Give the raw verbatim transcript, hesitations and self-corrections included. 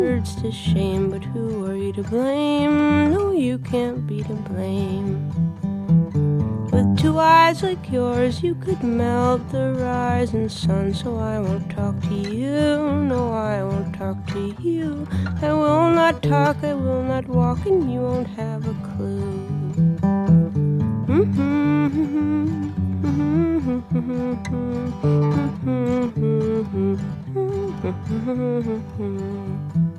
words to shame, but who are you to blame? No, you can't be to blame. With two eyes like yours, you could melt the rising sun. So I won't talk to you, no, I won't talk to you. I will not talk, I will not walk, and you won't have a clue. Mm-hmm.